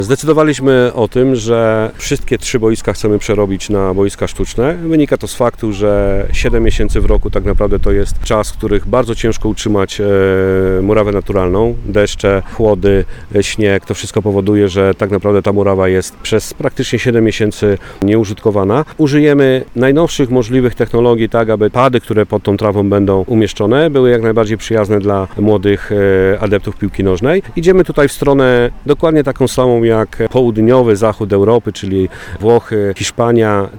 Zdecydowaliśmy o tym, że wszystkie 3 boiska chcemy przerobić na boiska sztuczne. Wynika to z faktu, że 7 miesięcy w roku tak naprawdę to jest czas, w których bardzo ciężko utrzymać murawę naturalną. Deszcze, chłody, śnieg, to wszystko powoduje, że tak naprawdę ta murawa jest przez praktycznie 7 miesięcy nieużytkowana. Użyjemy najnowszych możliwych technologii, tak aby pady, które pod tą trawą będą umieszczone, były jak najbardziej przyjazne dla młodych adeptów piłki nożnej. Idziemy tutaj w stronę dokładnie taką samą jak południowy zachód Europy, czyli Włochy, Hiszpania.